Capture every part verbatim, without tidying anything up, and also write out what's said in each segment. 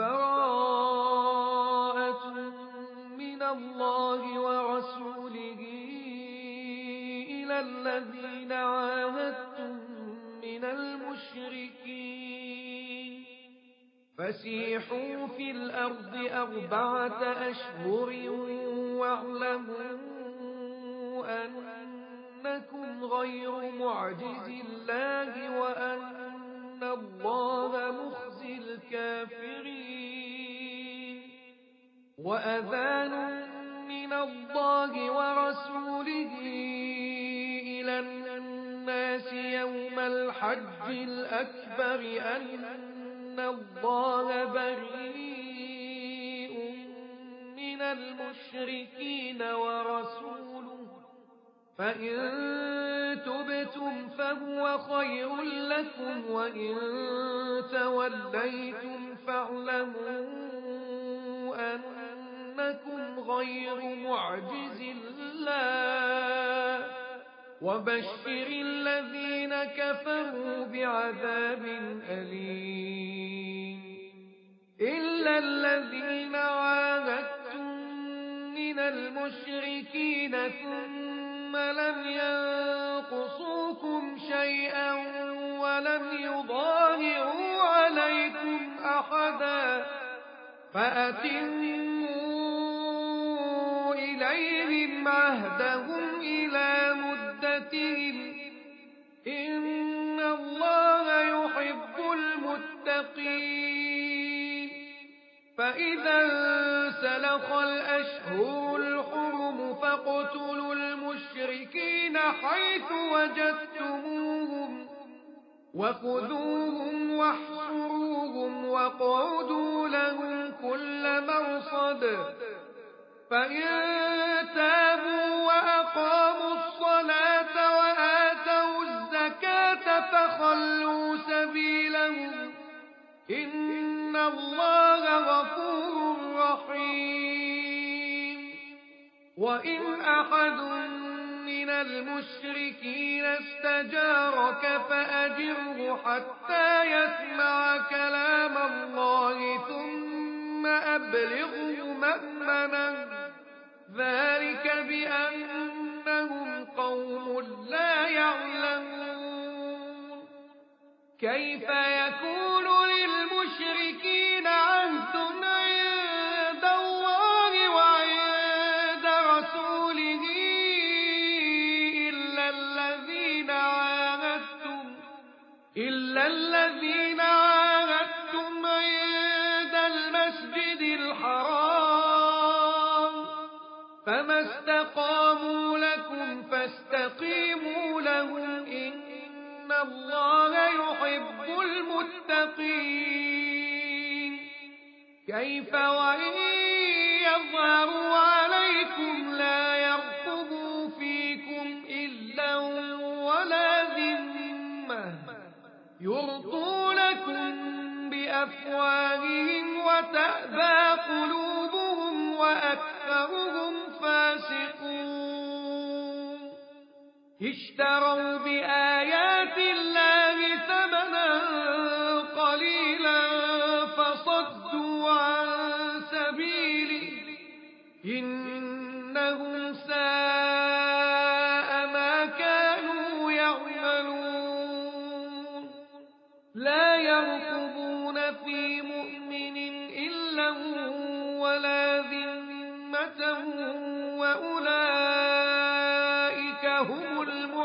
براءة من الله ورسوله إلى الذين عاهدتم من المشركين فسيحوا في الأرض أربعة أشهر واعلموا أنكم غير معجز الله وأن الله مخزي الكافرين وأذان من الله ورسوله إلى الناس يوم الحج الأكبر أن الله بريء من المشركين ورسوله فإن تبتم فهو خير لكم وإن توليتم فاعلموا أنكم غير معجز الله وبشر الذين كفروا بعذاب أليم إلا الذين عاهدتم من المشركين ثم لم ينقصوكم شيئا ولم يظاهروا عليكم أحدا فأتموا إليهم عهدهم إلى مدتهم إن الله يحب المتقين فإذا انسلخ الأشهر الحرم فاقتلوا المشركين حيث وجدتموهم وخذوهم واحصروهم واقعدوا لهم كل مرصد فإن تابوا وأقاموا الصلاة وآتوا الزكاة فخلوا سبيلهم إن الله غفور رحيم وإن أحد من المشركين استجارك فأجره حتى يسمع كلام الله ثم أبلغه مأمنه ذلك بأنهم قوم لا يعلمون كيف يكون للمشركين عهد عند الله وعند رسوله إلا الذين عاهدتم إلا الذين عاهدتم عند المسجد الحرام فما استقاموا لكم فاستقيموا لهم إن الله يحب المتقين كيف وإن يظهروا عليكم لا يرقبوا فيكم إلا ولا ذمة يرضونكم بأفواههم وتأبى قلوبهم وأكثرهم فاسقون اشتروا بآيات الله ثمنا قليلا فصدوا عن سبيله إنهم ساء ما كانوا يعملون لا يرقبون في مؤمن إلا ولا ذمة وأولئك هم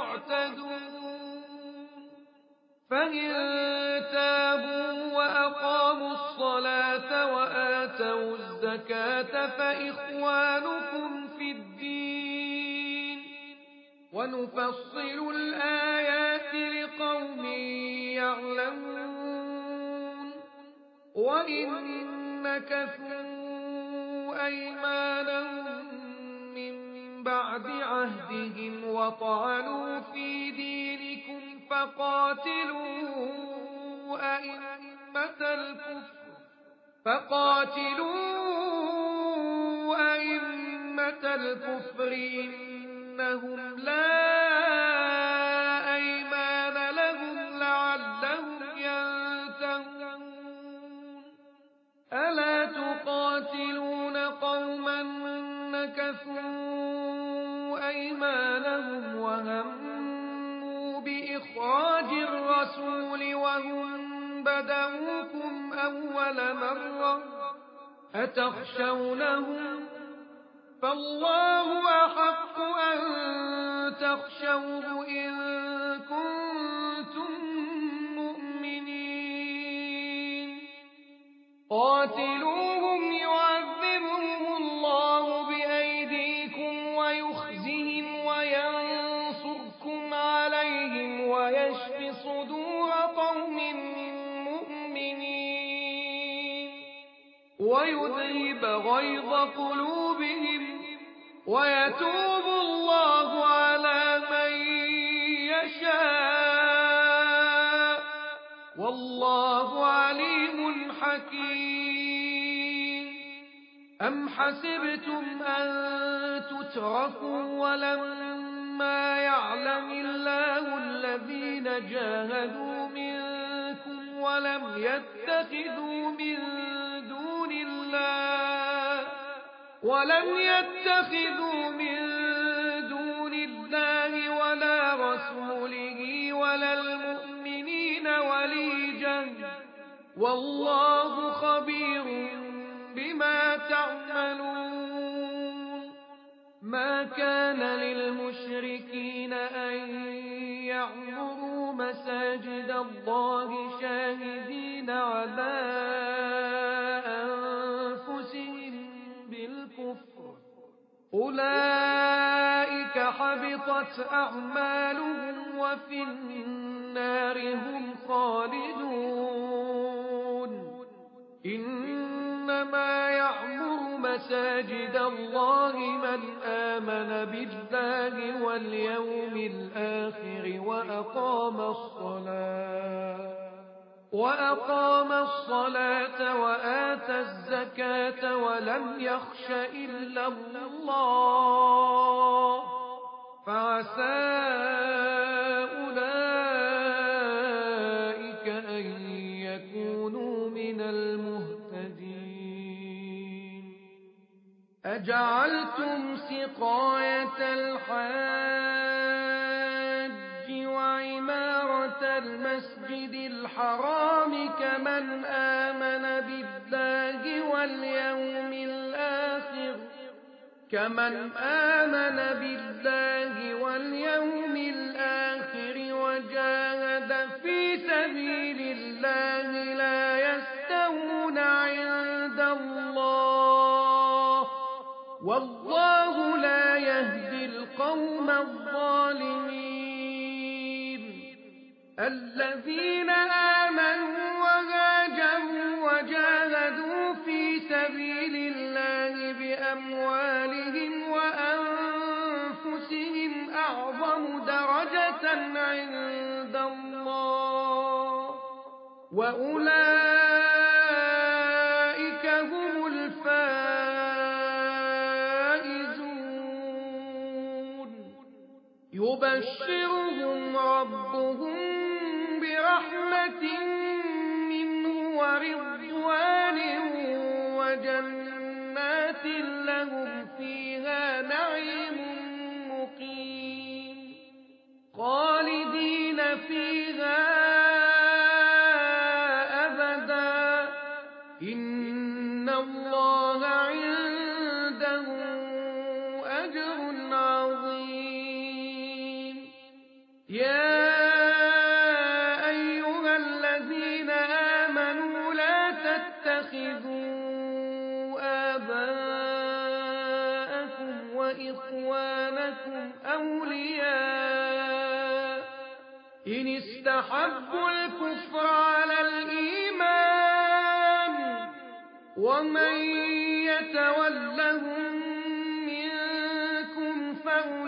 المعتدون فإن تابوا وأقاموا الصلاة وآتوا الزكاة فإخوانكم في الدين ونفصل الآيات لقوم يعلمون وإن نكثوا أيمانهم من بعد عهدهم وطعنوا في دينكم فقاتلوا أئمة الكفر فقاتلوا أئمة الكفر إنهم لا أيمان لهم لعلهم ينتهون ألا تقاتلون قوما نكثوا أيمانهم وهموا بإخراج الرسول وهم بدؤوكم أول مرة أتخشونهم فالله أحق أن تخشوه إن كنتم مؤمنين قاتلوهم يعذبهم الله بأيديكم ويخزهم وينصركم عليهم ويشف صدور قوم مؤمنين ويذهب غيظ قلوبهم ويتوب الله على من يشاء والله عليم حكيم أم حسبتم أن تتركوا ولما يعلم الله الذين جاهدوا منكم ولم يتخذوا من دون الله ولم يتخذوا من دون الله ولا رسوله ولا المؤمنين وليجا والله خبير بما تعملون ما كان للمشركين أن يعمروا مساجد الله شاهدين على أنفسهم بالكفر أولئك حبطت أعمالهم وفي النار هم خالدون إنما يعمر مساجد الله من آمن بالله واليوم الآخر وأقام الصلاة وأقام الصلاة وآتى الزكاة ولم يخش إلا الله فعسى أولئك أن يكونوا من المهتدين أجعلتم سقاية الحاج وعمارة المسجد الحرام كمن آمن بالله واليوم الآخر كمن آمن بالله واليوم الآخر وجاهد في سبيل الله لا يستوون عند الله والله لا يهدي القوم الظالمين الذين آمنوا وهاجروا وجاهدوا في سبيل الله بأموالهم وأنفسهم أعظم درجة عند الله وأولئك هم الفائزون يبشرهم ربهم برحمة منه ورضوان وجنات لهم فيها نعيم مقيم خالدين فيها أبدا إن الله عنده أجر عظيم يا أيها الذين آمنوا لا تتخذوا آباءكم وإخوانكم أولياء إن استحبوا الكفر على الإيمان ومن يتولهم منكم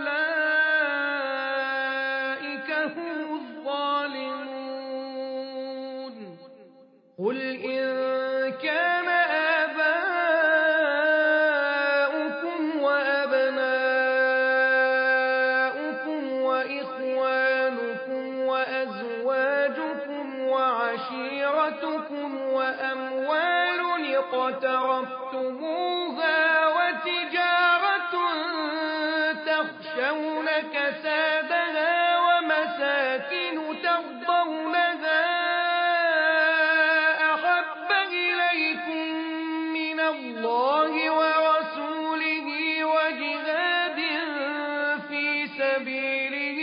فأولئك هم الظالمون قل إن كان آباؤكم وأبناؤكم وإخوانكم وأزواجكم وعشيرتكم وأموال اقترفتموها وتجارة تخشون كسادها ومساكن ترضونها أحب إليكم من الله ورسوله وجهاد في سبيله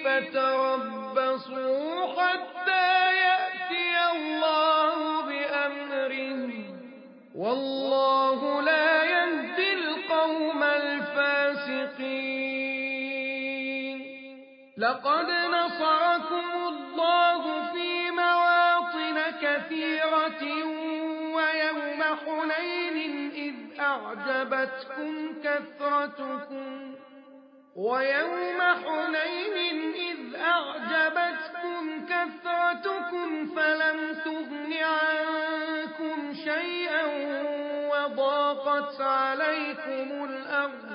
فتربصوا حتى يأتي الله بأمره والله لا يهدي القوم الفاسقين. لقد نصركم الله في مواطن كثيرة ويوم حنين إذ أعجبتكم كثرتكم ويوم حنين إذ أعجبتكم كثرتكم فلم تغن عنكم شيئا وضاقت عليكم الأرض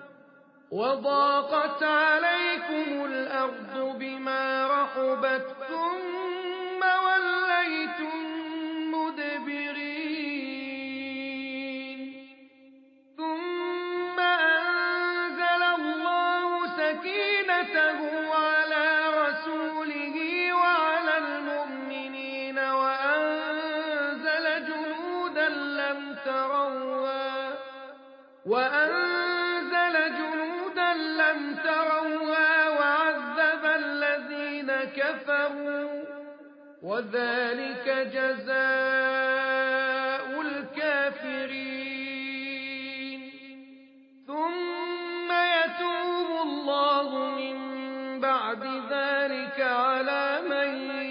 وضاقت عليكم الأرض بما رحبت ثم وليتم مدبرين ثم أنزل الله سكينته على رسوله وعلى المؤمنين وأنزل جنودا لم تروها وأنزل جنودا لم تروها وعذب الذين كفروا وذلك جزاء الكافرين. ثم يتوب الله من بعد ذلك على من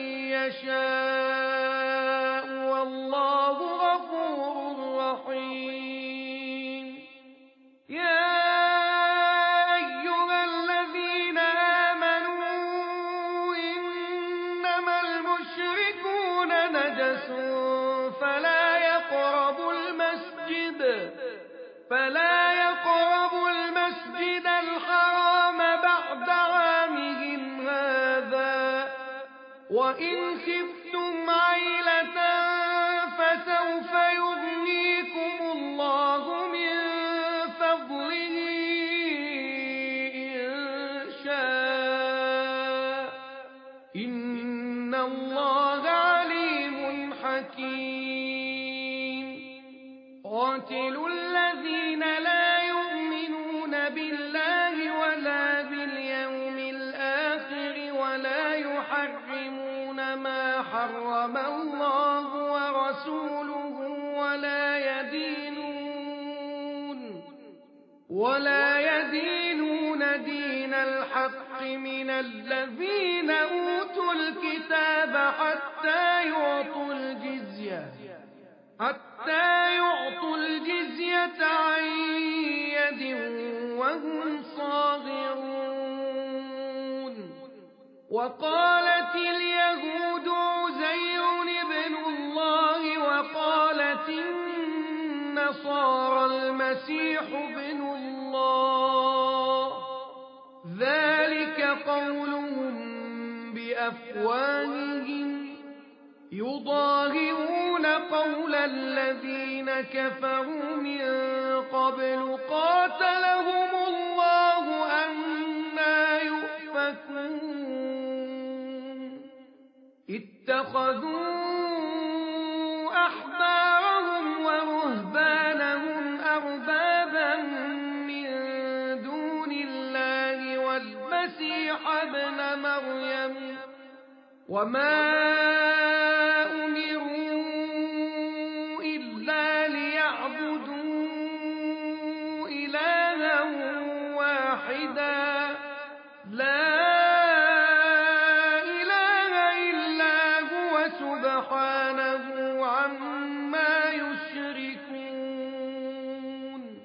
يشاء والله غفور رحيم. يا أيها الذين آمنوا إنما المشركون نجس فلا يقربوا المسجد فلا يقربوا المسجد الحرام بعد عامهم هذا وإن خفتم عيلة فسوف يغنيكم الله من فضله إن شاء إن الله عليم حكيم. قاتلوا الذين لا يؤمنون بالله ولا باليوم الآخر ولا يحرمون ما حرم الله ورسوله ولا يدينون ولا يدينون دين الحق من الذين أوتوا الكتاب حتى يعطوا الجزية حتى يعطوا الجزية عن يد وهم صاغرون. وقالت اليهود عزير ابن الله وقالت النصارى المسيح ابن الله ذلك قولهم بأفواههم يضاهئون قول الذين كفروا من قبل قاتلهم الله أنى يؤفكون. اتخذوا أحبارهم ورهبانهم أربابا من دون الله والمسيح ابن مريم وما أمروا إلا ليعبدوا إلها واحدا لا إله إلا هو سبحانه عما يشركون.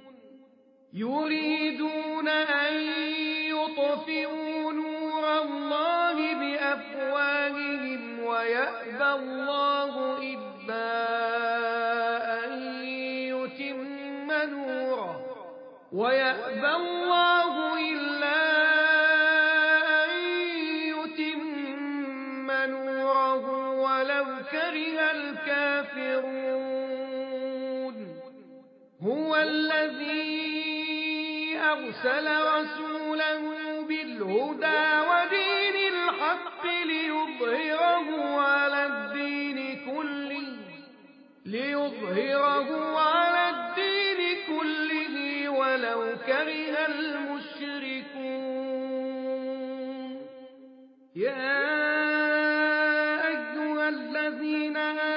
يريدون أن يطفئوا نور الله بأفواههم ويأبى الله إلا أن يتم نوره ويأبى الله إلا أن يتم نوره ولو كره الكافرون. أرسل رسوله بالهدى ودين الحق ليظهره على الدين كله ليظهره على الدين كله ولو كره المشركون. يا أيها الذين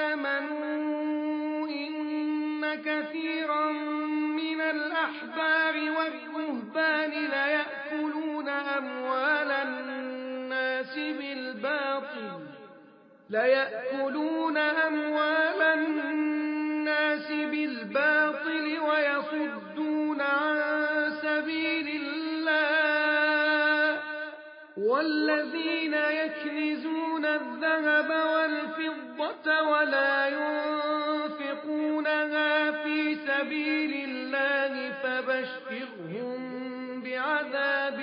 آمنوا إن كثيرا من الأحبار والرهبان ليأكلون أموال الناس بالباطل ليأكلون أموال الناس بالباطل ويصدون عن سبيل الله والذين يكنزون الذهب والفضة ولا ينفقونها في سبيل الله فبشرهم بعذاب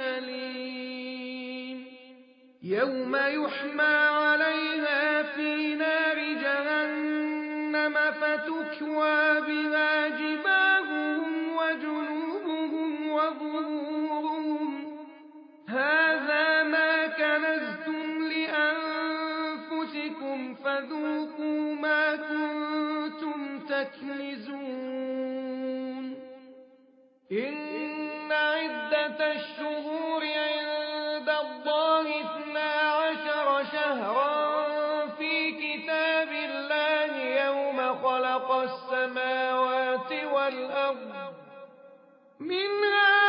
أليم يوم يحمى عليها في نار جهنم فتكوى بها جباههم وجنوبهم وظهورهم هذا ما كنزتم لأنفسكم فذوقوا ما كنتم تكنزون. إن عدة الشهور عند الله اثنا عشر شهرا في كتاب الله يوم خلق السماوات والأرض منها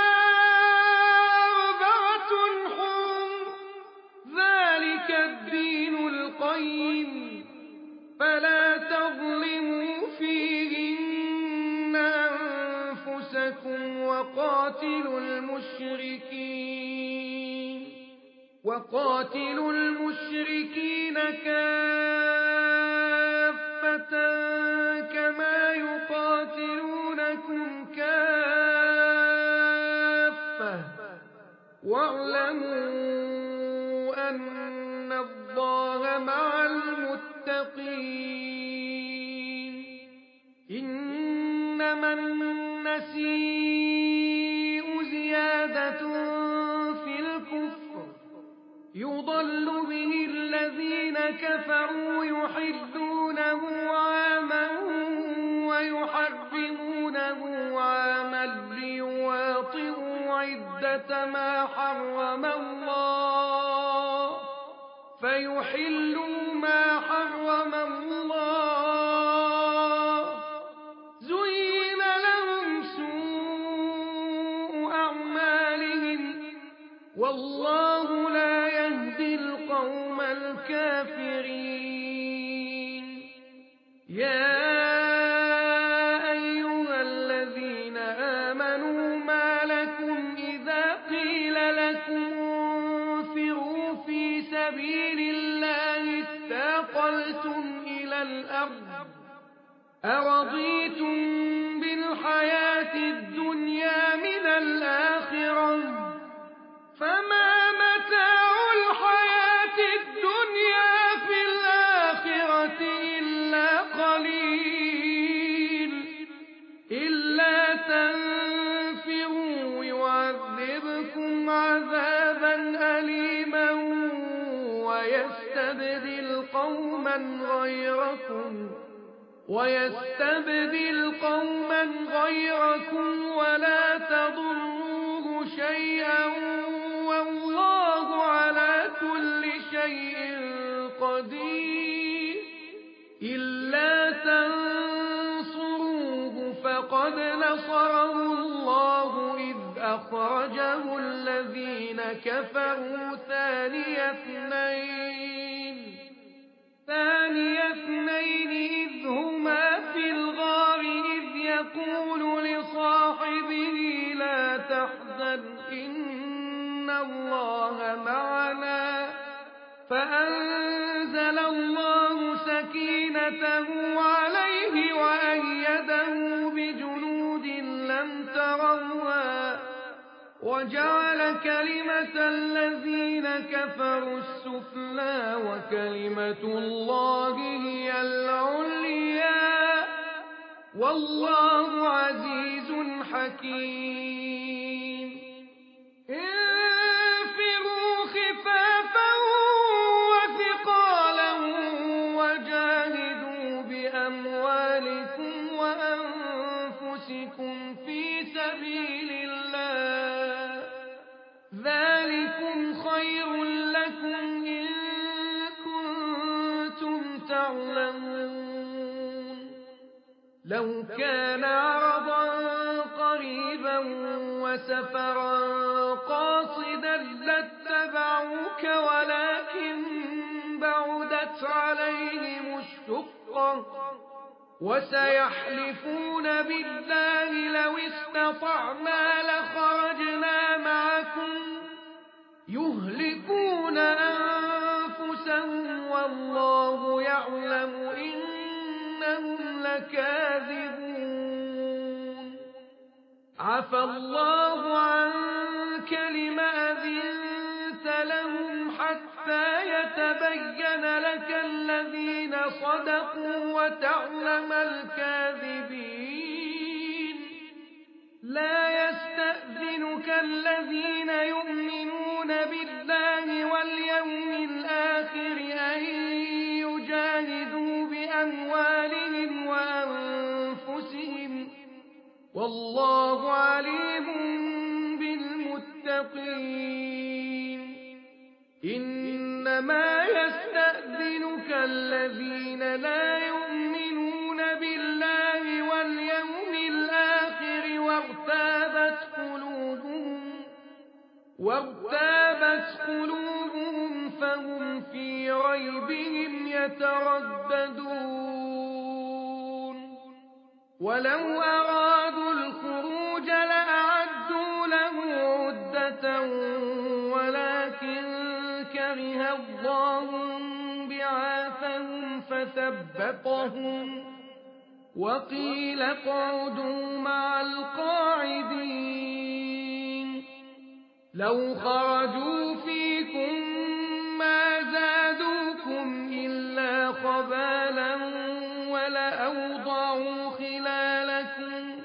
أربعة حرم ذلك الدين القيم فلا تظلموا فيهن أنفسكم وقاتلوا المشركين وقاتلوا المشركين كافة كما يقاتلونكم كافة واعلموا أن الله مع المتقين. إنما النسيء زيادة في الكفر يضل به الذين كفروا يحلونه عاما ويحرمونه عاما ليواطئوا عدة ما حرم الله فيحلوا ما حرم الله زين لهم سوء أعمالهم والله لا يهدي القوم الكافرين. يا أيها الذين آمنوا ما لكم إذا قيل لكم انفروا في سبيل الله اثاقلتم إلى الأرض أرضيتم بالحياة الدنيا من الآخرة فما متاع الحياة الدنيا في الآخرة إلا قليل إلا تنفروا يعذبكم عذابا أليما ويستبدل قوما غيركم ويستبدل قوما غيركم ولا تضروه شيئا والله على كل شيء قدير. إلا تنصروه فقد نصره الله إذ أخرجه الذين كفروا ثاني اثنين ثاني اثنين إذ هما في الغار إذ يقول لصاحبه لا تحزن إن الله معنا فأنزل الله سكينته عليه وأيده بجنود لم تروها وجعل كلمة الذين كفروا السفلى وكلمة الله هي العليا والله عزيز حكيم انفروا خفافا وثقالا وجاهدوا بأموالكم وأنفسكم في سبيل الله ذلكم خير لكم إن كنتم تعلمون لو كان عرضا قريبا وسفرا قاصدا لاتبعوك ولكن بعدت عليهم الشقة وسيحلفون بالله لو استطعنا لخرجنا معكم يهلكون أنفسهم والله يعلم إنهم لكاذبون عفى الله عنك لم أذنت لهم حتى يتبين لك الذين صدقوا وتعلم الكاذبين لا يستأذنك الذين يؤمنون بالله واليوم الآخر أن يجاهدوا بأموالهم وأنفسهم والله عليم بالمتقين إنما يستأذنك الذين لا يؤمنون بالله واليوم الآخر وارتابت قلوبهم وارتابت قلوبهم فهم في ريبهم يترددون ولو أرادوا الخروج لأعدوا له عدة ولكن كره الله بعاثهم فثبطهم وقيل اقعدوا مع القاعدين لو خرجوا فيكم ما زادوكم إلا خبالا ولأوضعوا خلالكم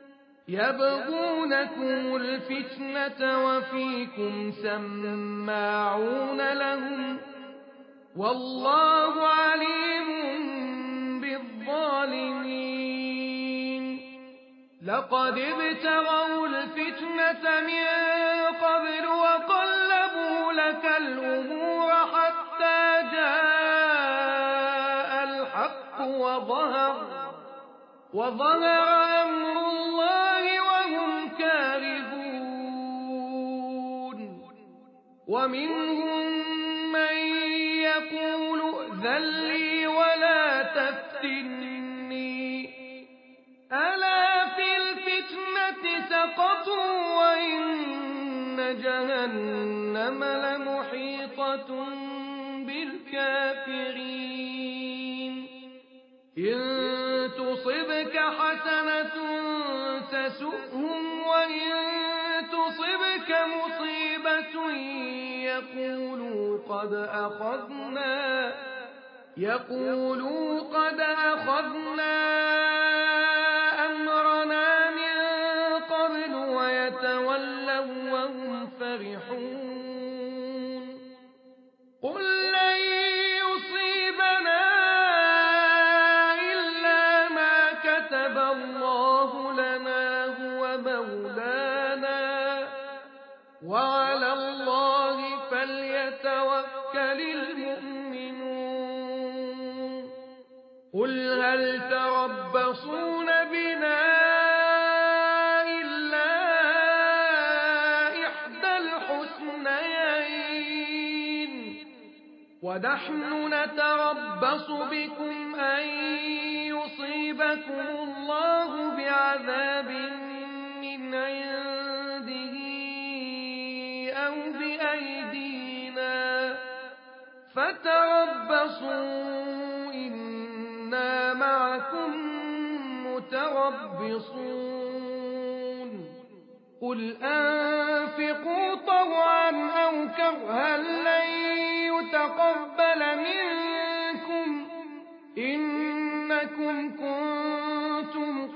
يبغونكم الفتنة وفيكم سماعون لهم والله عليم بالظالمين لقد ابتغوا الفتنة من قبل وقلبوا لك الأمور حتى جاء الحق وظهر وظهر أمر الله وهم كارهون ومنهم من يقول ائذن لي ولا تفتني ألا في الفتنة سقطوا وإن جهنم لمحيطة بالكافرين إن تصبك حسنة تسؤهم وإن تصبك مصيبة يقولوا قد أخذنا يقولوا قد أخذنا أمرنا من قبل ويتولوا وهم فرحون قل لن يصيبنا إلا ما كتب الله لنا هو مولانا وعلى الله فليتوكل المؤمنون قل هل تربصون بنا إلا إحدى الحسنيين ونحن نتربص بكم أن يصيبكم الله بعذاب من عنده أو بأيدينا فتربصوا إنا معكم متربصون قل أنفقوا طوعا أو كرها لن يتقبل منكم إنكم كنتم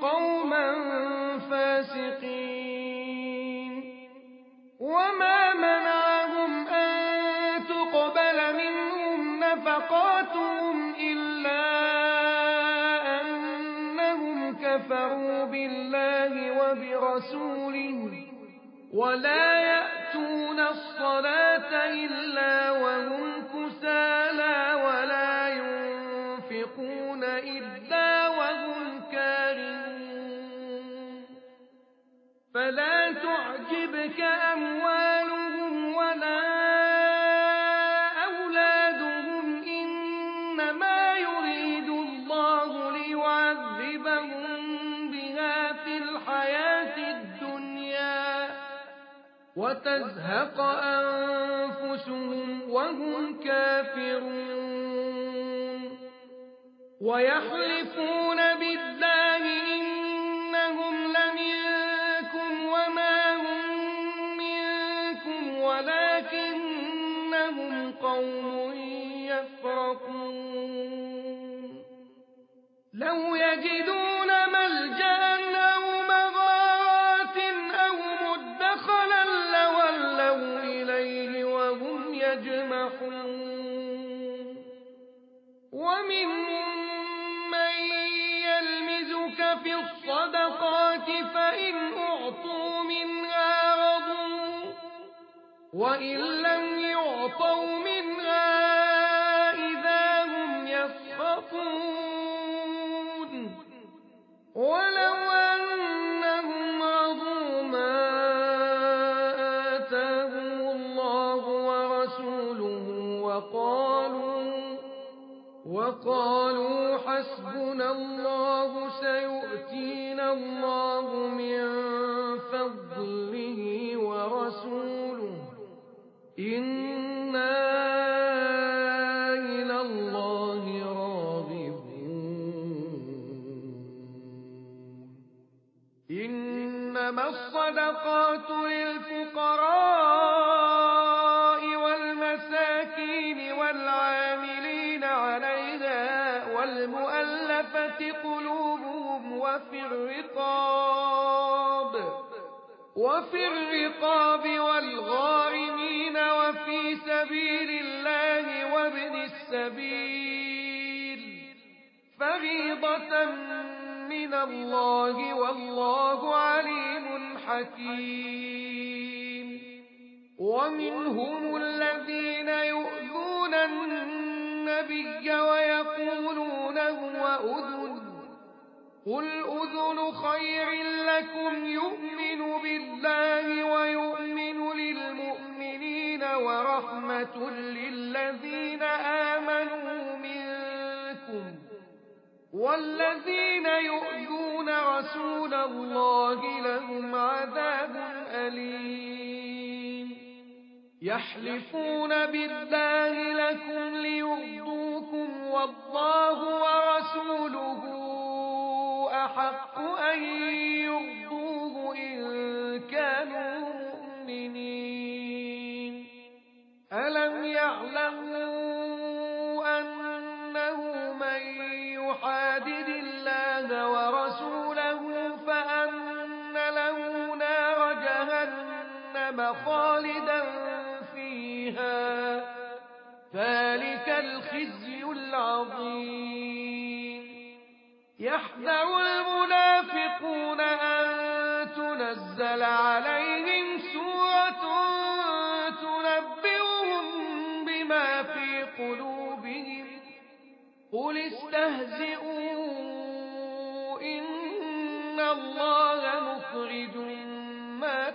كفروا بالله وبرسوله ولا يأتون الصلاة إلا وهم كسالى ولا ينفقون إلا وهم كارهون فلا تعجبك أموالهم ولا أولادهم إنما يريد الله ليعذبهم بها في الحياة الدنيا وتزهق أنفسهم وهم كافرون ويحلفون بالله إنهم لمنكم وما هم منكم ولكنهم قوم يفرقون لو يجدون ملجأ أو مغارات أو مدخلا لولوا إليه وهم يجمحون ومنهم من يلمزك في الصدقات فإن أعطوا منها رضوا وإن لم يعطوا منها إذا هم يسخطون ولو أنهم رضوا ما آتاهم الله ورسوله وقالوا وقالوا حسبنا الله سيؤتينا الله من فضله ورسوله إنا إلى الله راغبون إنما الصدقات للفقراء والمساكين والعاملين عليها والمؤلفة قلوبهم وفي الرقاب وفي الرقاب والغارمين وفي سبيل الله وابن السبيل فريضة من الله والله عليم حكيم ومنهم الذين يؤذون النبي ويقولون هو أذن قل أذن خير لكم يؤمن بالله ويؤمن للمؤمنين ورحمة للذين آمنوا منكم والذين يؤذون رسول الله لهم عذاب أليم يحلفون بالله لكم ليرضوكم والله ورسوله أحق أن يرضوه إن كانوا مؤمنين ألم يعلموا أنه من يحادد الله ورسوله فأن له نار جهنم خالدا فيها ذلك الخزي العظيم يحذر المنافقون أن تنزل عليهم سورة تنبئهم بما في قلوبهم قل استهزئوا إن الله مخرج ما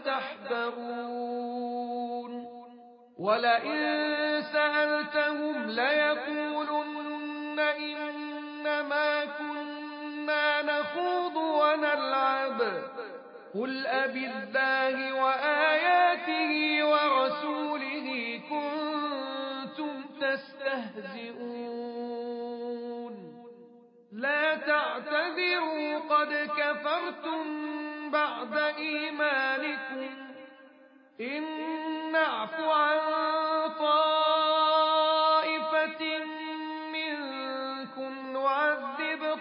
تحذرون ولئن سألتهم ليقولن إنما كنا نخوض ونلعب قل أبالله وآياته ورسوله كنتم تستهزئون لا تعتذروا قد كفرتم بعد إيمانكم إن نعف عن طائفة منكم نعذب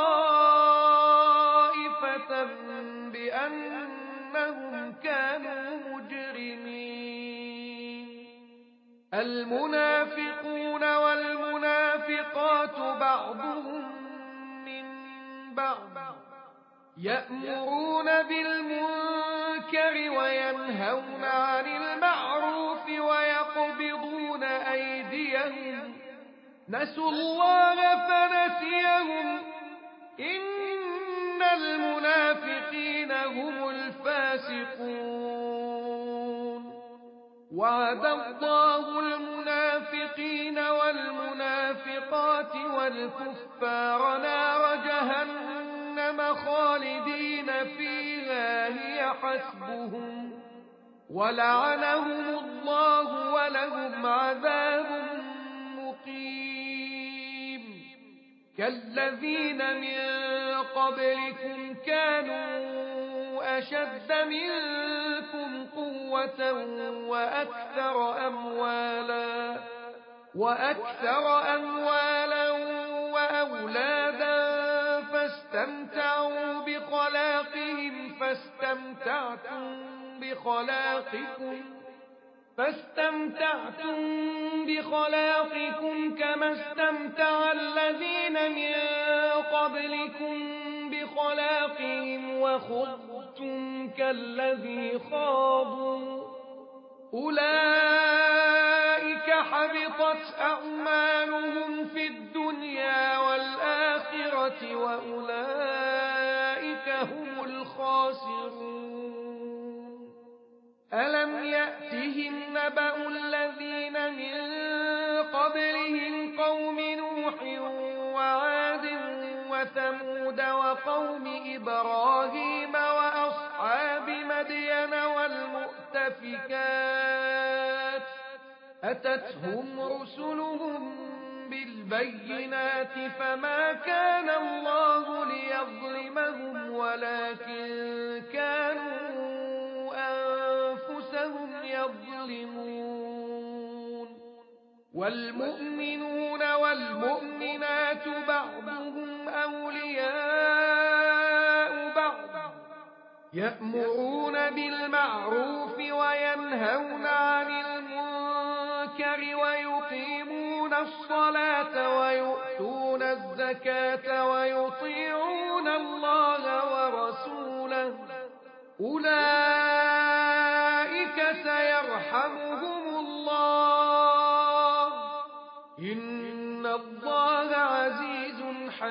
طائفة بأنهم كانوا مجرمين المنافقون والمنافقات بعضهم من بعض يأمرون بالمنكر وينهون عن المعروف ويقبضون أيديهم نسوا الله فنسيهم إن المنافقين هم الفاسقون وعد الله المنافقين والمنافقات والكفار نار جهنم خالدين فيها هي حسبهم ولعنهم الله ولهم عذاب مقيم كالذين من قبلكم كانوا أشد منكم قوة وأكثر أموالا وأكثر أموالا وأولادا فاستمتعوا بخلاقهم فاستمتعتم بخلاقكم فاستمتعتم بخلاقكم كما استمتع الذين من قبلكم بخلاقهم وخضتم كالذي خاضوا أولئك حبطت أعمالهم في الدنيا والآخرة وأولئك هم الخاسرون ألم يأتهم نبأ الذين من قبلهم قوم نوح وعاد وثمود وقوم إبراهيم وأصحاب مدين والمؤتفكات أتتهم رسلهم بالبينات فما كان الله ليظلمهم ولكن كانوا أنفسهم يظلمون والمؤمنون والمؤمنات بعضهم أولياء بعض يأمرون بالمعروف وينهون عن المنكر ويقيمون الصلاة ويؤتون الزكاة ويطيعون الله ورسوله أولئك سيرحمهم الله إن الله عزيز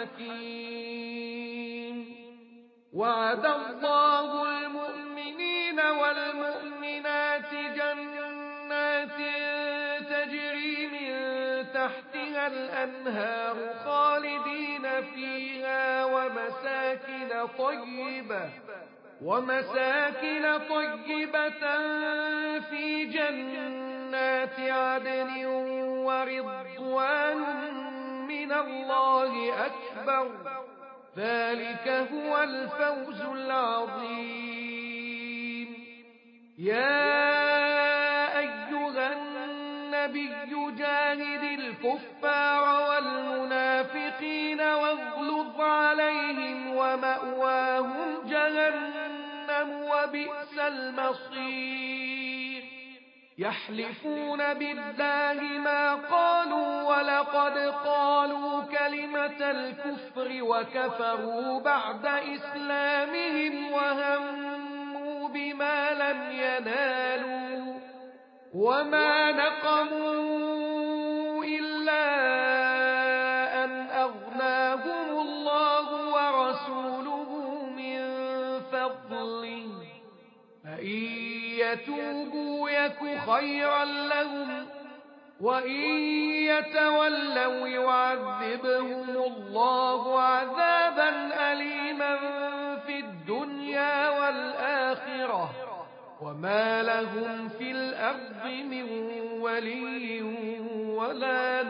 حكيم وعد الله المؤمنين والمؤمنات جنات تجري من تحتها الأنهار خالدين فيها ومساكن طيبة ومساكن طيبة في جنات عدن ورضوان من الله أكبر ذلك هو الفوز العظيم يا أيها النبي جاهد الكفار والمنافقين واغلظ عليهم ومأواهم جهنم وبئس المصير يحلفون بالله ما قالوا ولقد قالوا كلمة الكفر وكفروا بعد إسلامهم وهموا بما لم ينالوا وما نقموا إلا أن أغناهم الله ورسوله من فضله فإن يتوبوا يك خيرا لهم وإن يتولوا يعذبهم الله عذابا أليما في الدنيا والآخرة وما لهم في الأرض من ولي ولا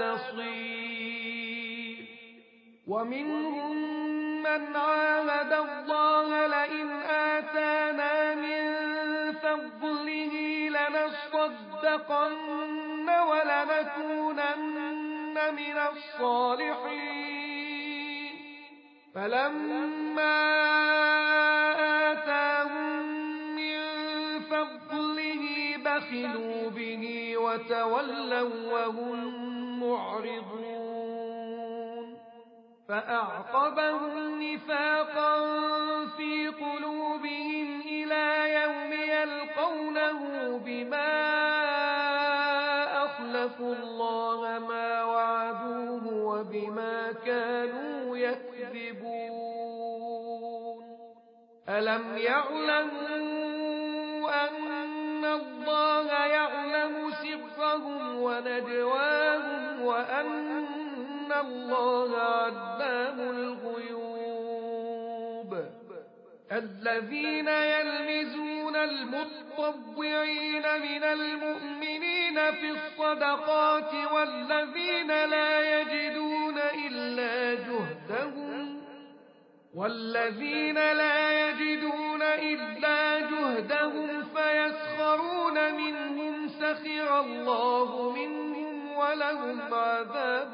نصير ومنهم من عاهد الله لئن آتانا من فضله لنصدقن ولنكونن من الصالحين فلما آتاهم من فضله بخلوا به وتولوا وهم معرضون فأعقبهم نفاقا في يلقونه بما أخلفوا الله ما وعدوه وبما كانوا يكذبون ألم يعلموا أن الله يعلم سرهم ونجواهم وأن الله علام الغيوب الذين يلمزون المتطوعين من المؤمنين في الصدقات والذين لا يجدون إلا جهدهم والذين لا يجدون إلا جهدهم فيسخرون منهم سخر الله منهم ولهم عذاب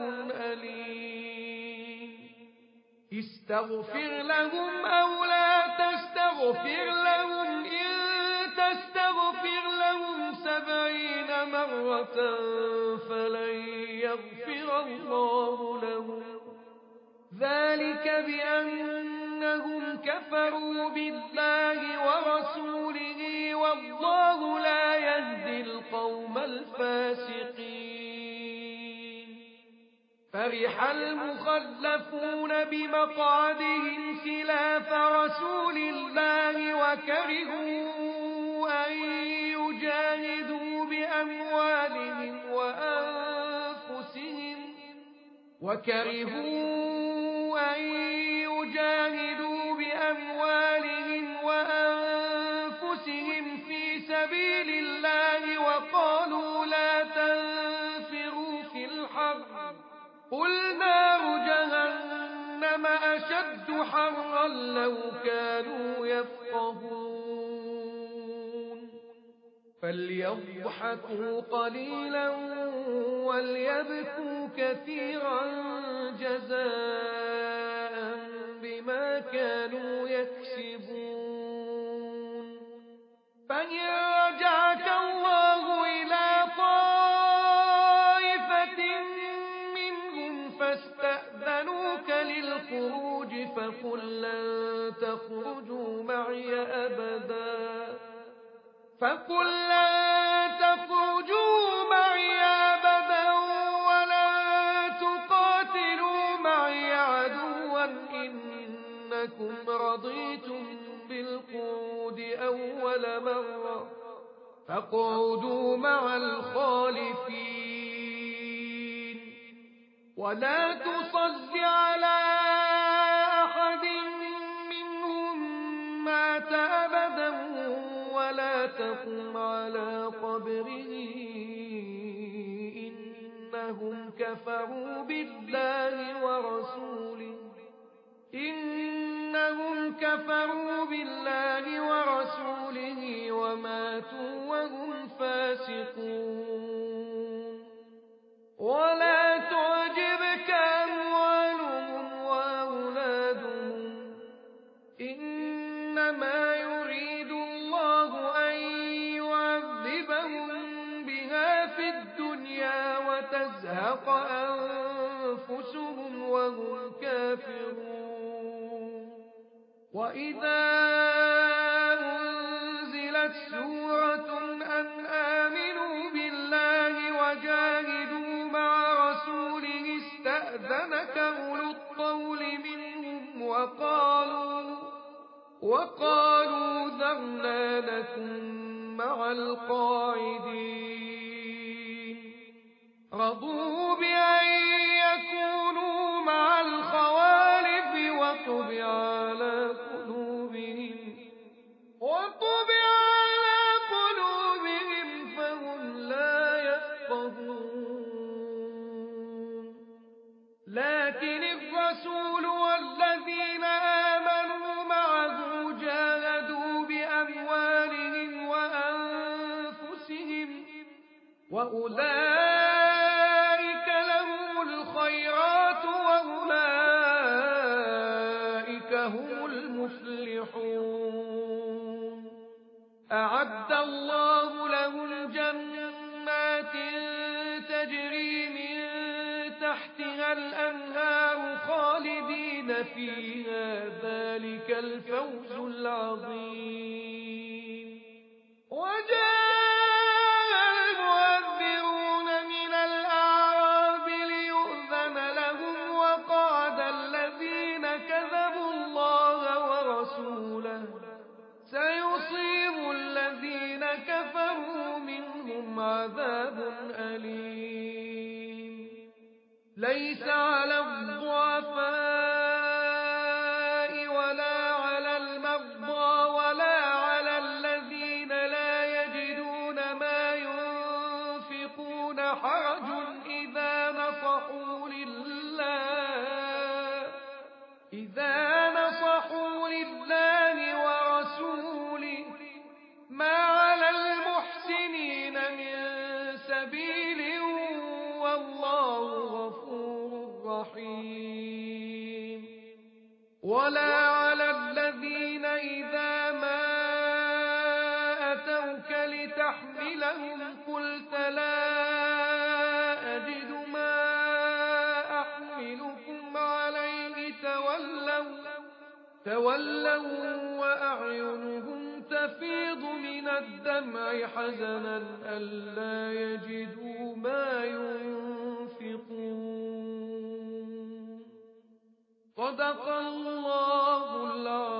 أليم استغفر لهم أو لا تستغفر لهم إن تستغفر لهم سبعين مرة فلن يغفر الله لهم ذلك بأنهم كفروا بالله ورسوله والله لا يهدي القوم الفاسقين فرح المخلفون بمقعدهم خلاف رسول الله وكرهوا أن يجاهدوا بأموالهم وأنفسهم وكرهوا أن يجاهدوا بأموالهم وأنفسهم في سبيل الله وقالوا لا تنفروا في الحر قل نار جهنم أشد حرا لو كانوا يفقهون فليضحكوا قليلا وليبكوا كثيرا جزاء بما كانوا يكسبون فإن رجعك الله إلى طائفة منهم فاستأذنوك للخروج فقل لن تخرجوا معي أبدا فقل لن تخرجوا معي أبدا ولا تقاتلوا معي عدوا إنكم رضيتم بالقعود أول مرة فاقعدوا مع الخالفين ولا تصد على أحد منهم مات أبدا ولا تقم على قبره إنهم كفروا بالله ورسوله إنهم كفروا بالله ورسوله وماتوا وهم فاسقون ولا تعجبك أموالهم وأولادهم إنما يريد الله أن يعذبهم بها في الدنيا وتزهق أنفسهم وهم كافرون وإذا أنزلت سورة أن آمنوا بالله وجاهدوا مع رسوله استأذنك أولو الطول منهم وقالوا وقالوا ذرنا نكن مع القاعدين رضوا بأن يكونوا مع الخوالف وطبع على قلوبهم وطبع على قلوبهم فهم لا يفقهون لكن الرسول والذين آمنوا معه جاهدوا بأموالهم وأنفسهم وأولئك لهم الخيرات وأولئك هم المفلحون أعد الله لهم جنات تجري من تحتها الأنهار خالدين فيها ذلك الفوز العظيم وجعل ليس على الضعفاء ولا على المرضى ولا على الذين لا يجدون ما ينفقون حرج إذا نصحوا لله إذا نصحوا لله ورسوله ما على المحسنين من سبيل والله غفور رحيم ولا على الذين إذا ما أتوك لتحملهم قلت لا أجد ما أحملكم عليه تولوا تولوا وأعينهم تفيض من الدمع حزنا ألا يجدوا ما ينفقون صدق الله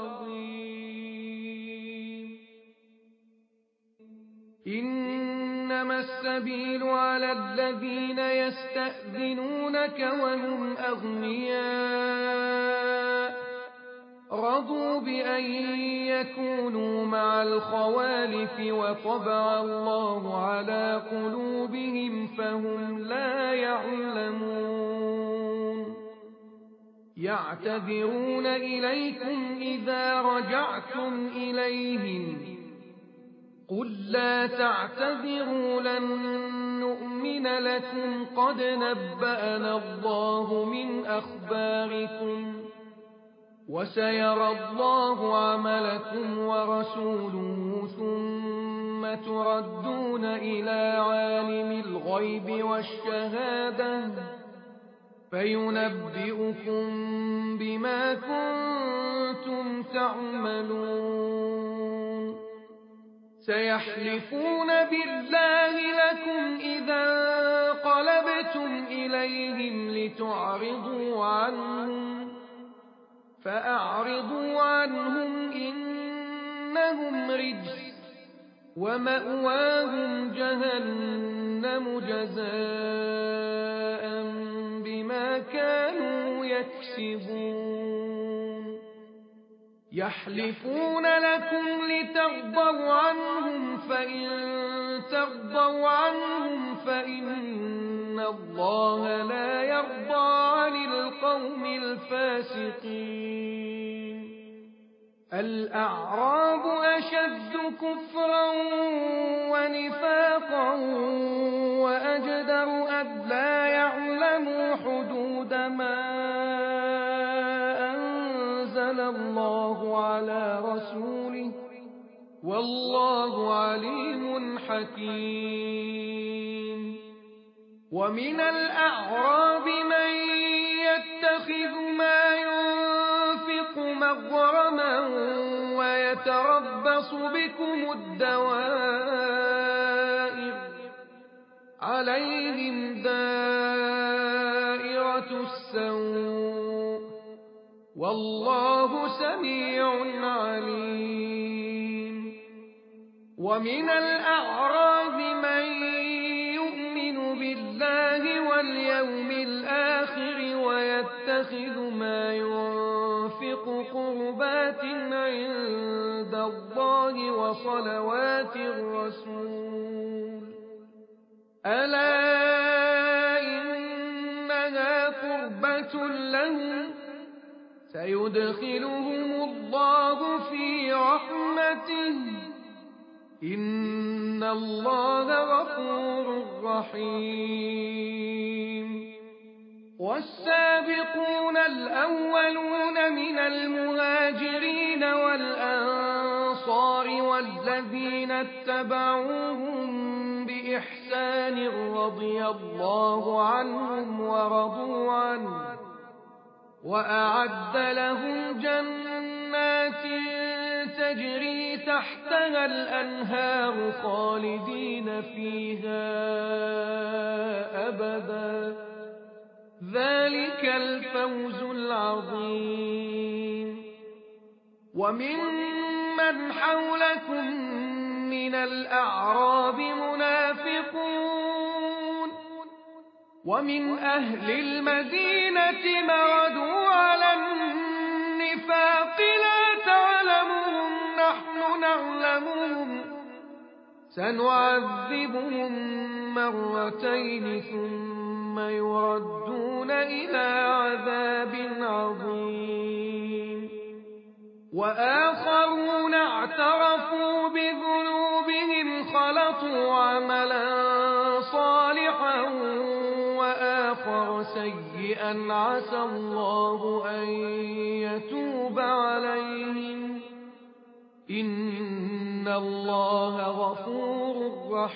العظيم. إنما السبيل على الذين يستأذنونك وهم أغنياء رضوا بأن يكونوا مع الخوالف وطبع الله على قلوبهم فهم لا يعلمون. يعتذرون إليكم إذا رجعتم إليهم قل لا تعتذروا لن نؤمن لكم قد نبأنا الله من أخباركم وسيرى الله عملكم ورسوله ثم تردون إلى عالم الغيب والشهادة فينبئكم بما كنتم تعملون. سيحلفون بالله لكم إذا انقلبتم إليهم لتعرضوا عنهم فأعرضوا عنهم إنهم رجس ومأواهم جهنم جزاء بما كانوا يكسبون. يحلفون لكم لترضوا عنهم فإن ترضوا عنهم فإن الله لا يرضى عن القوم الفاسقين. الأعراب أشد كفرا ونفاقا وأجدر ألا يعلموا حدود ما أنزل الله على رسوله والله عليم حكيم. ومن الأعراب من يتخذ ما ينفق مغرما ويتربص بكم الدوائر عليهم دائرة السوء والله سميع عليم. ومن الأعراب من يؤمن بالله واليوم الآخر ويتخذ ما ينفق قربات عند الله وصلوات الرسول ألا إنها قربة لهم سيدخلهم الله في رحمته إن الله غفور رحيم. والسابقون الأولون من المهاجرين والأنصار والذين اتبعوهم بإحسان رضي الله عنهم ورضوا عنه وأعد لهم جنات تجري تحتها الأنهار خالدين فيها أبدا ذلك الفوز العظيم. وممن حولكم من الأعراب منافقون ومن أهل المدينة مردوا على النفاق لا تعلمهم نحن نعلمهم سنعذبهم مرتين ثم يردون إلى عذاب عظيم وآخرون اعترفوا بذنوبهم خلطوا عملا صالحا وآخر سيئا عسى الله أن يتوب عليهم إن الله غفور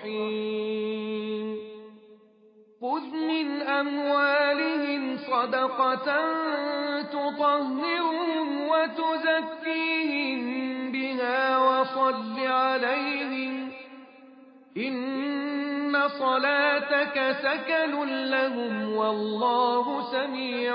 رحيم خذ من أموالهم صدقة تطهرهم وتزكيهم بها وصل عليهم إن صلاتك سكن لهم والله سميع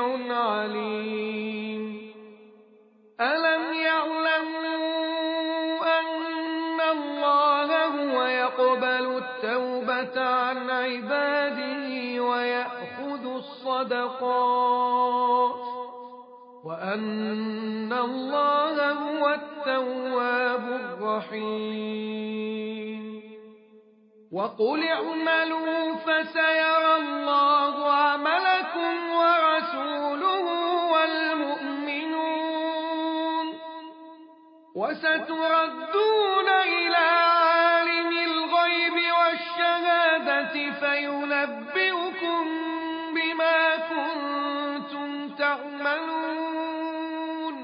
عليم ألم يعلموا أن الله هو يقبل التوبة عن عباده ويأخذ الصدقات وأن الله هو التواب الرحيم وقل اعملوا فسيرى الله عملكم ورسوله والمؤمنون وستردون إلى عالم الغيب والشهادة فينبئكم بما كنتم تعملون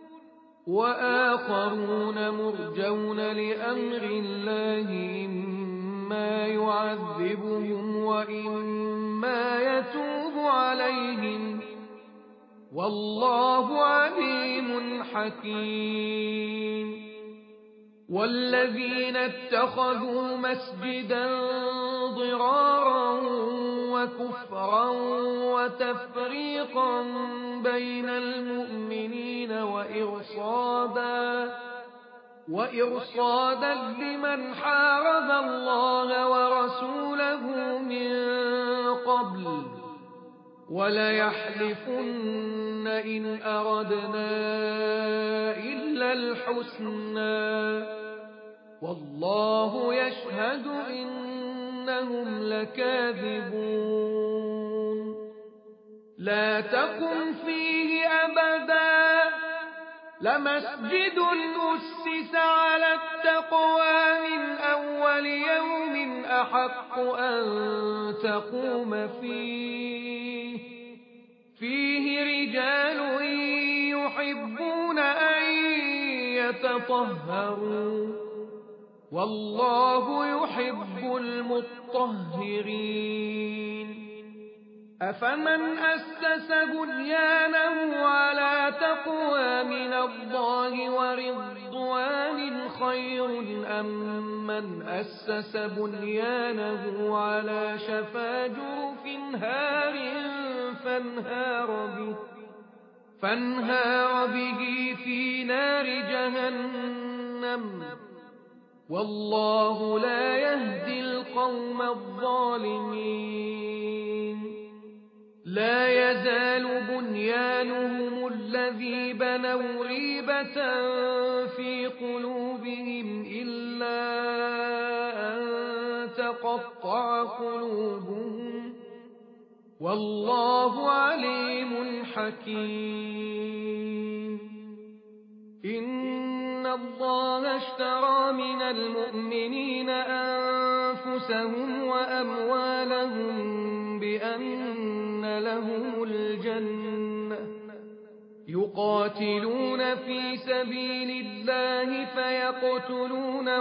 وآخرون مرجون لأمر الله إما يعذبهم وإما يتوب عليهم والله عليم حكيم والذين اتخذوا مسجدا ضرارا وكفرا وتفريقا بين المؤمنين وإرصادا وإرصادا لمن حارب الله ورسوله من قبل وليحلفن إن أردنا إلا الحسنى والله يشهد إنهم لكاذبون لا تقم فيه أبدا لمسجد أسس على التقوى من أول يوم أحق أن تقوم فيه فيه رجال يحبون أن يتطهروا والله يحب المطهرين أفمن أسس بنيانه على تقوى من الله ورضوان خير أم من أسس بنيانه على شفا جرف هار فانهار به, فانهار به في نار جهنم والله لا يهدي القوم الظالمين لا يزال بنيانهم الذي بنوا ريبة في قلوبهم إلا أن تقطع قلوبهم والله عليم حكيم إن الله اشترى من المؤمنين أنفسهم وأموالهم بأن لهم الجنة يقاتلون في سبيل الله فيقتلون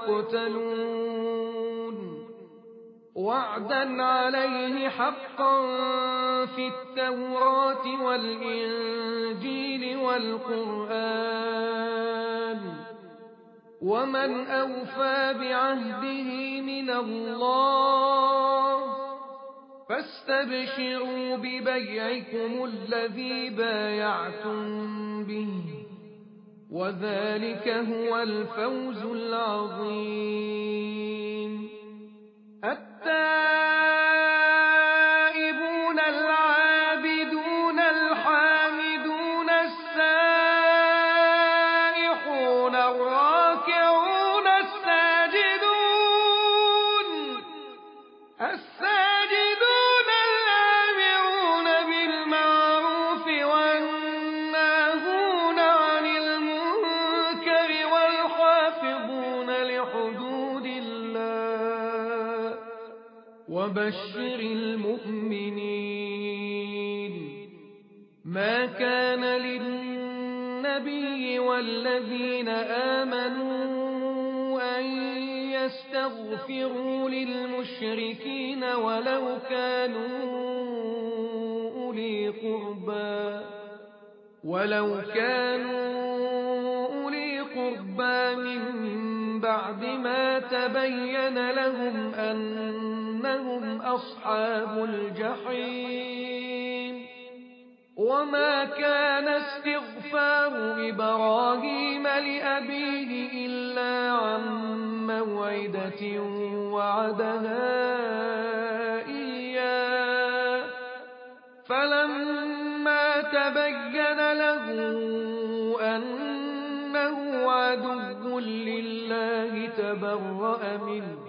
ويقتلون وعدا عليه حقا في التوراة والإنجيل والقرآن ومن أوفى بعهده من الله فاستبشروا ببيعكم الذي بايعتم به وذلك هو الفوز العظيم التائب وبشر المؤمنين ما كان للنبي والذين آمنوا أن يستغفروا للمشركين ولو كانوا أولي قربى ولو كانوا أولي قربى من بعد ما تبين لهم أنهم أصحاب الجحيم وما كان استغفار إبراهيم لأبيه إلا عن موعدة وعدها إياه فلما تبين له أنه عدو لله تبرأ منه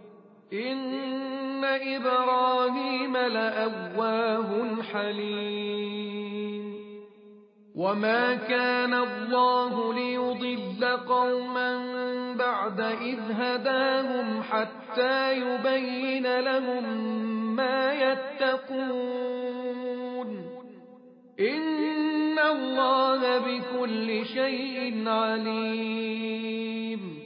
إن إبراهيم لأواه حليم وما كان الله ليضل قوما بعد إذ هداهم حتى يبين لهم ما يتقون إن الله بكل شيء عليم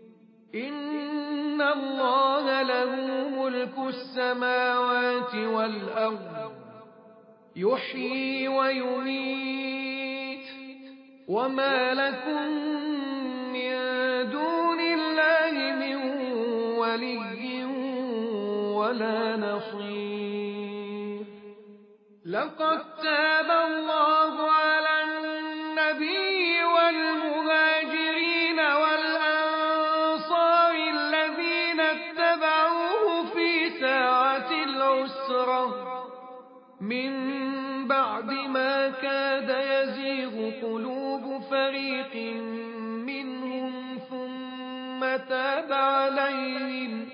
إن الله له ملك السماوات والأرض يحيي ويميت وما لكم من دون الله من ولي ولا نصير لقد تاب الله على النبي والمهاجرين والأنصار الذين اتبعوه في ساعة العسرة من بعد ما كاد يزيغ قلوب فريق منهم ثم تاب عليهم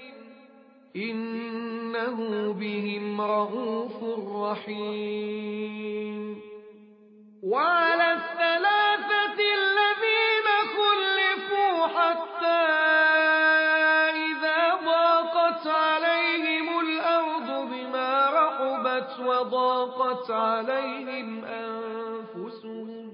إنه بهم رءوف رحيم وعلى الثلاثة الذين خلفوا حتى إذا ضاقت عليهم الأرض بما رحبت وضاقت عليهم أنفسهم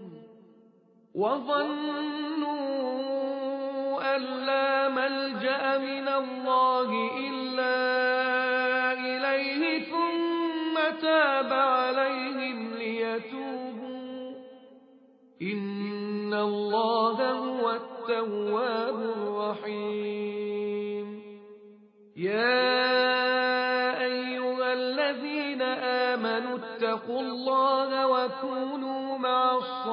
وظنوا أن لا ملجأ من الله إلا إليه ثم تاب عليهم ليتوبوا إن الله هو التواب الرحيم يا أيها الذين آمنوا اتقوا الله وكونوا مع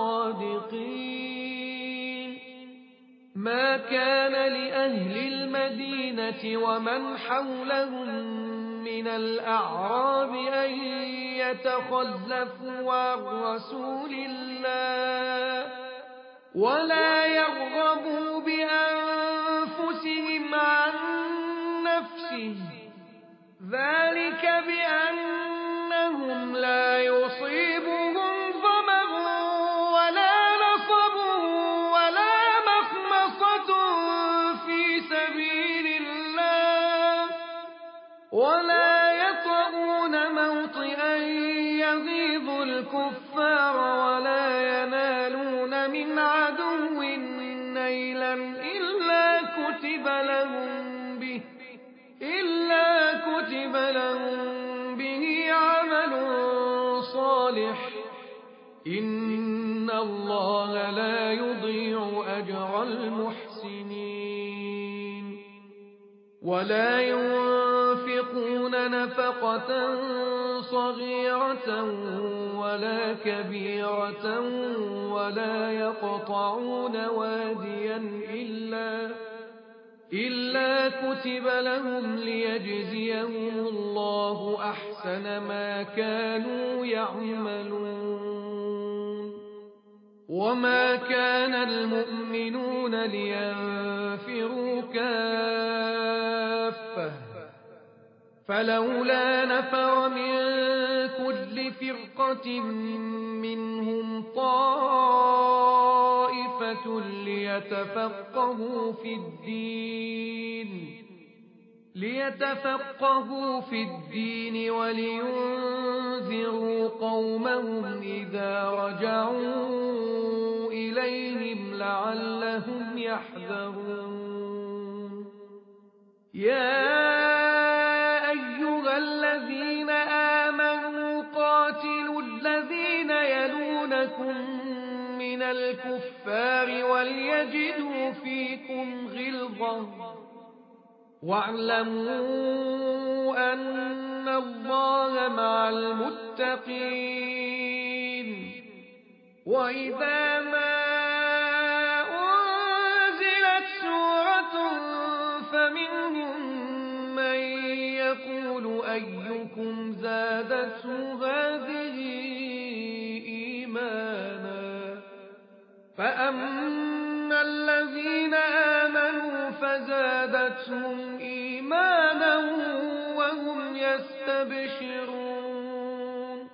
الصادقين ما كان لأهل المدينة ومن حولهم من الأعراب أن يتخلفوا عن رسول الله ولا يرغبوا بأنفسهم عن نفسه ذلك بأنهم لا يصيبهم ظمأ ولا نصب ولا مخمصة في سبيل الله ولا يطؤون موطئا يغيظ الكفار ولا ينالون من عدو نيلا إلا كتب لهم به إلا كتب لهم به عمل صالح إن الله لا يضيع أجر المحسنين ولا ينفقون نفقة صغيرة ولا كبيرة ولا يقطعون واديا إلا إلا كتب لهم ليجزيهم الله أحسن ما كانوا يعملون وما كان المؤمنون لينفروا كافة فلولا نفر من كل فرقة منهم طائفة ليتفقهوا في الدين ليتفقهوا في الدين ولينذروا قومهم إذا رجعوا إليهم لعلهم يحذرون يا أيها الذين آمنوا قاتلوا الذين يلونكم من الكفار وليجدوا فيكم غلظة واعلموا أن الله مع المتقين وإذا ما أنزلت سورة فمنهم من يقول أيكم زادته هذه إيمانا فأما الذين آمنوا فزادتهم إيمانا وهم يستبشرون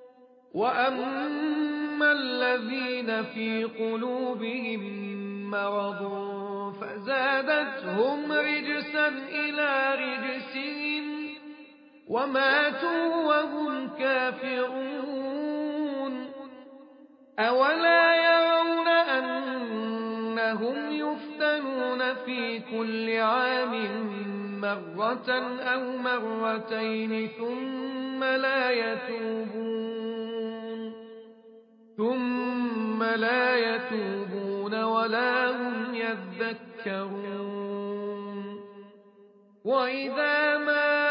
وأما الذين في قلوبهم مرض فزادتهم رجسا إلى رجسهم وماتوا وهم كافرون أولا يرون أنهم يفتنون في كل عام مرة أو مرتين ثم لا يتوبون ثم لا يتوبون ولا هم يذكرون وإذا ما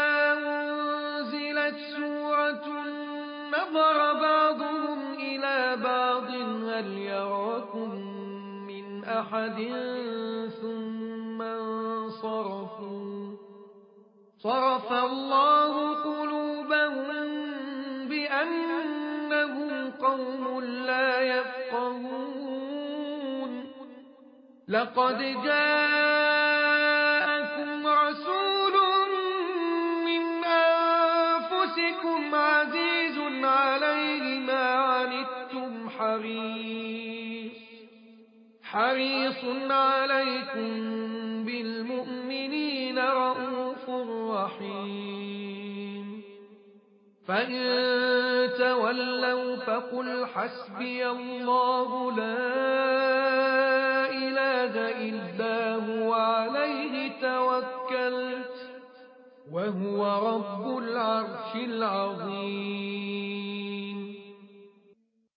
أنزلت سورة نظر بعضهم إلى بعض هل يراكم من أحد ثم انصرفوا صرف الله قلوبهم بأنهم قوم لا يفقهون لقد جاءكم رسول من أنفسكم عزيز عليه ما عنتم حريص حريص عليكم بالمؤمنين رءوف رحيم فإن تولوا فقل حسبي الله لا إله إلا هو عليه توكلت وهو رب العرش العظيم